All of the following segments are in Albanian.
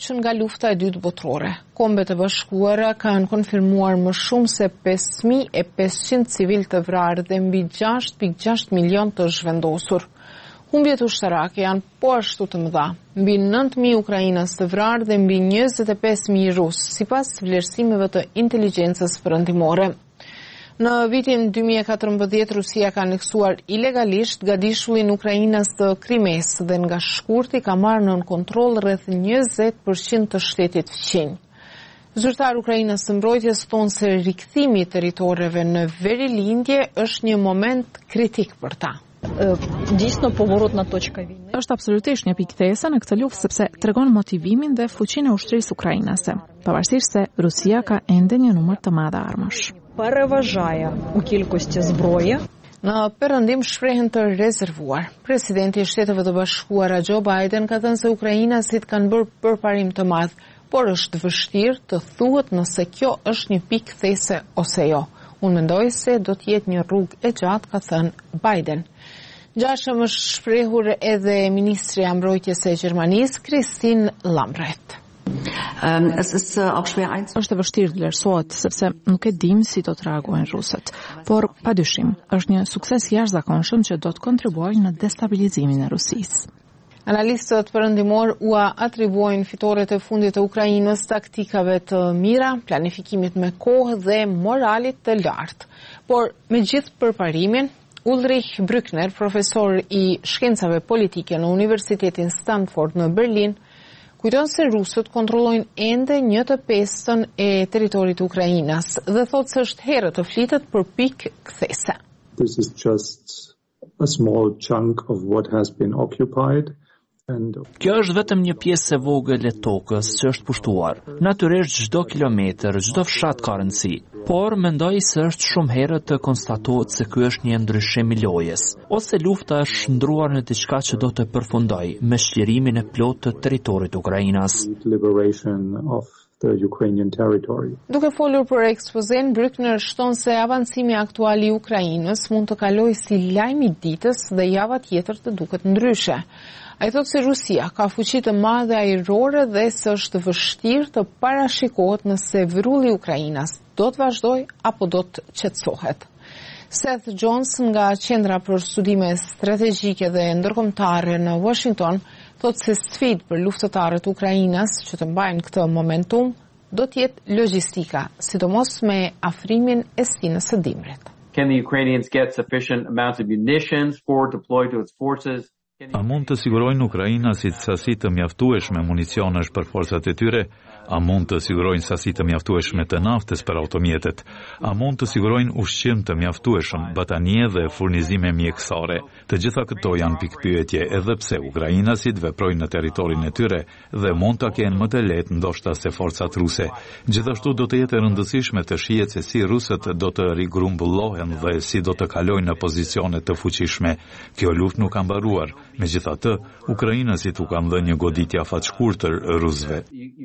që nga lufta e dytë botërore. Kombet e Bashkuara kanë konfirmuar më shumë se 5.500 civil të vrarë dhe mbi 6.6 milion të zhvendosur. Humbjet ushtarake janë po ashtu të mëdha, mbi 9.000 ukrainas të vrarë dhe mbi 25.000 rusë, sipas vlerësimeve të inteligjencës perëndimore. Në vitin 2014, Rusia ka aneksuar ilegalisht gadishullin Ukrainas të Krimes dhe nga shkurti ka marrë nën kontroll rreth 20% të shtetit fqinj. Zyrtar Ukrainas së mbrojtjes thonë se rikthimi i territoreve në verilindje është një moment kritik për ta. Është absolutisht një pikë these në këtë luftë sepse tregon motivimin dhe fuqinë e ushtrisë ukrainase, pavarësisht se Rusia ka ende një numër të madh armësh. Në perëndim shprehen të rezervuar. Presidenti i Shteteve të Bashkuara Joe Biden ka thënë se ukrainasit kanë bërë përparim të madh, por është vështirë të thuhet nëse kjo është një pikë these ose jo. Unë mendoj se do të jetë një rrugë e gjatë, ka thënë Biden. Gjashëm është shprehur edhe ministrja e mbrojtjes e Gjermanisë, Christine Lambrecht. Është vështirë të vlerësohet sepse nuk e dim si do të reagojnë rusët, por padyshim është një sukses jashtëzakonshëm që do të kontribuojë në destabilizimin e Rusisë. Analistët perëndimor u atribuojnë fitoret e fundit të Ukrainës taktikave të mira, planifikimit me kohë dhe moralit të lartë. Por me gjithë përparimin, Ulrich Brückner, profesor i shkencave politike në Universitetin Stanford në Berlin, kujton se rusët kontrollojnë ende 1/5 e territorit të Ukrainas dhe thotë se është herë të flitet për pikë kthese. This is just a small chunk of what has been occupied. Kjo është vetëm një pjesë e vogël e tokës që është pushtuar. Natyrisht çdo kilometër, çdo fshat ka rëndësi, por mendoj se është shumë herët të konstatohet se ky është një ndryshim i lojës, ose lufta është shndruar në diçka që do të përfundojë me shlirimin e plotë të territorit të Ukrainas. Duke folur për ekspozen, Brückner shton se avancimi aktual i Ukrainës mund të kalojë si lajm i ditës dhe java tjetër të duket ndryshe. Ai thotë se Rusia ka fuqi të madhe ajrore dhe se është vështirë të parashikohet nëse vrulli i Ukrainas do të vazhdojë apo do të qetësohet. Seth Jones nga Qendra për Studime Strategjike dhe Ndërkombëtare në Washington thotë se sfidë për luftëtarët e Ukrainas që të mbajnë këtë momentum do të jetë logjistika, sidomos me afrimin e sinës së dimrit. Can the Ukrainians get sufficient amounts of munitions for deploy to its forces? A mund të sigurojnë ukrainasit sasi të mjaftueshme municionesh për forcat e tyre? A mund të sigurojnë sasi të mjaftueshme të naftës për automjetet? A mund të sigurojnë ushqim të mjaftueshëm, batanie dhe furnizime mjekësare? Të gjitha këto janë pikpyetje edhe pse ukrainasit veprojnë në territorin e tyre dhe mund ta kenë më të lehtë ndoshta se forcat ruse. Gjithashtu do të jetë e rëndësishme të shihet se si rusët do të rigrumbullohen dhe si do të kalojnë në pozicione të fuqishme. Kjo luftë nuk ka mbaruar. Megjithatë, ukrainasit u kanë dhënë një goditje afatshkurtër rusëve.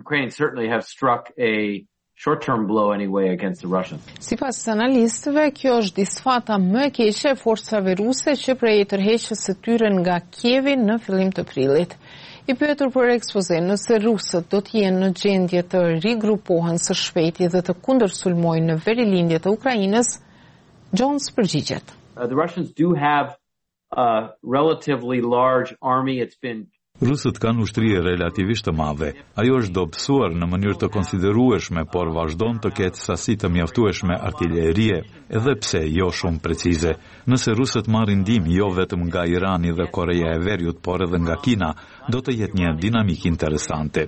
Sipas analistëve, kjo është disfata më e keqe e forcave ruse që prej tërheqjes së tyre nga Kievi në fillim të prillit. I pyetur për ekspozen nëse rusët do të jenë në gjendje të rigrupohen së shpejti dhe të kundërsulmojnë në verilindje të Ukrainës, Jones përgjigjet. The Russians do have a relatively large army. It's been Rusët kanë ushtri relativisht të madhe. Ajo është dobësuar në mënyrë të konsiderueshme, por vazhdon të ketë sasi të mjaftueshme artillerie, edhe pse jo shumë precize. Nëse rusët marrin ndihmë jo vetëm nga Irani dhe Koreja e Veriut, por edhe nga Kina, do të jetë një dinamikë interesante.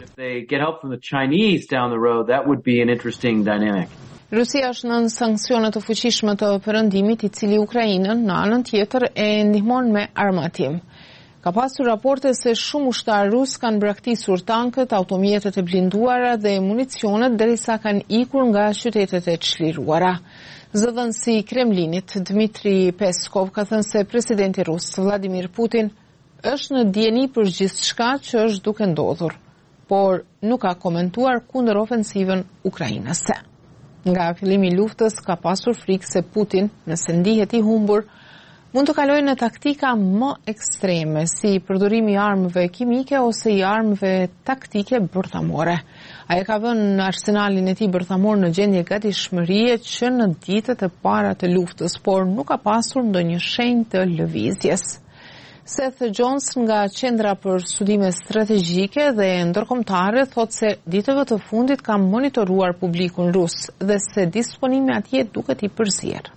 Rusia është nën sanksione të fuqishme të perëndimit, i cili Ukrainën në anën tjetër e ndihmon me armatim. Ka pasur raporte se shumë ushtarë rusë kanë braktisur tankët, automjetet e blinduara dhe municionet derisa kanë ikur nga qytetet e çliruara. Zëdhënësi i Kremlinit, Dmitri Peskov, ka thënë se presidenti rus Vladimir Putin është në dieni për gjithçka që është duke ndodhur, por nuk ka komentuar kundër ofensivën ukrainase. Nga fillimi i luftës ka pasur frikë se Putin, nëse ndihet i humbur, mund të kalojnë në taktika më ekstreme, si përdorimi i armëve kimike ose i armëve taktike bërthamore. Ai ka vënë arsenalin e tij bërthamor në gjendje gatishmërie që në ditët e para të luftës, por nuk ka pasur ndonjë shenjë të lëvizjes. Seth Johnson nga Qendra për Studime Strategjike dhe Ndërkombëtare thotë se ditëve të fundit ka monitoruar publikun rus dhe se disponimi atje duket I përzier.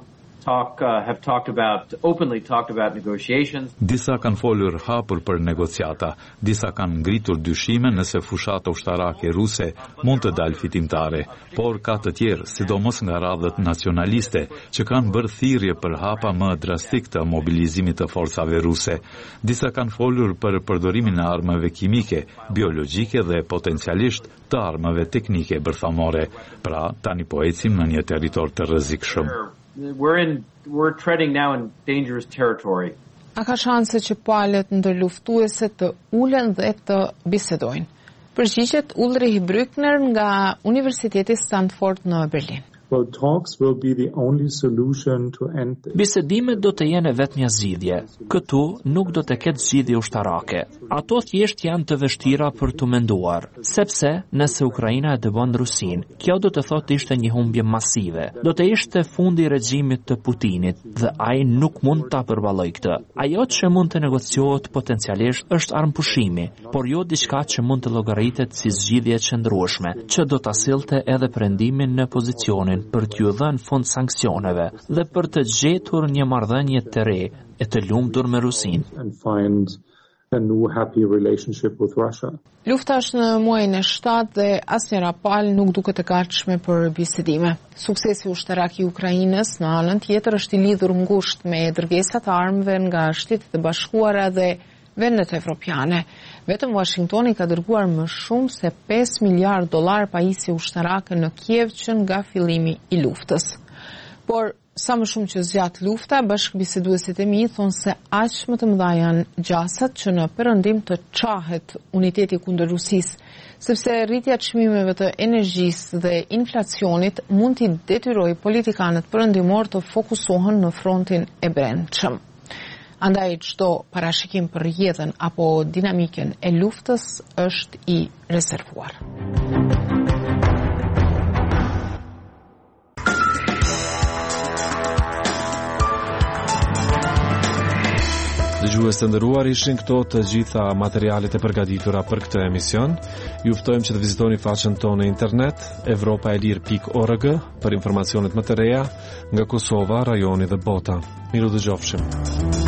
Openly talked about negotiations. Disa kanë folur hapur për negociata, disa kanë ngritur dyshime nëse fushata ushtarake ruse mund të dalë fitimtare, por ka të tjerë, sidomos nga radhët nacionaliste, që kanë bërë thirrje për hapa më drastik të mobilizimit të forcave ruse. Disa kanë folur për përdorimin e armëve kimike, biologjike dhe potencialisht të armëve teknike bërthamore. Pra, tani po ecim në një territor të rrezikshëm. We're treading now in dangerous territory. A ka shanse që palët ndërluftuese të ulen dhe të bisedojnë? Përgjigjet Ulrich Brückner nga Universiteti Stanford në Berlin. Well, talks will be the only solution to end this. Bisedimet do të jenë vetmja zgjidhje. Këtu nuk do të ketë zgjidhje ushtarake. Ato thjesht janë të vështira për të menduar, sepse nëse Ukraina e dëbon Rusin, kjo do të thotë ishte një humbje masive. Do të ishte fundi I regjimit të Putinit dhe ai nuk mund ta përballojë këtë. Ajo që mund të negociohet potencialisht është armëpushimi, por jo diçka që mund të llogaritet si zgjidhje qëndrueshme, që do ta sillte edhe perëndimin në pozicionin për t'ju dhënë fund sanksioneve dhe për të gjetur një marrëdhënie të re e të lumtur me Rusin. And find a new happy relationship with Russia. Lufta është në muajin e 7 dhe asnjë rapal nuk duket e gatshme për bisedime. Suksesi ushtarak I Ukrainës në anën tjetër është I lidhur ngushtë me dërgesat e armëve nga Shtetet e Bashkuara dhe vendet evropiane. Vetëm Washingtoni ka dërguar më shumë se $5 miliardë pajisje ushtarake në Kiev që nga fillimi I luftës. Por sa më shumë që zgjat lufta, bashkëbiseduesit e mi thonë se aq më të mëdha janë gjasat që në perëndim të çahet uniteti kundër Rusisë, sepse rritja e çmimeve të energjisë dhe inflacionit mund t'i detyrojë politikanët perëndimor të fokusohen në frontin e brendshëm. Andaj çdo parashikim për rrjedhën apo dinamikën e luftës është I rezervuar. Dëgjues të nderuar, ishin këto të gjitha materialet e përgatitura për këtë emision. Ju ftojmë që të vizitoni faqen tonë në internet europaelir.org për informacionet më të reja nga Kosova, rajoni dhe bota. Miru dëgjofshim.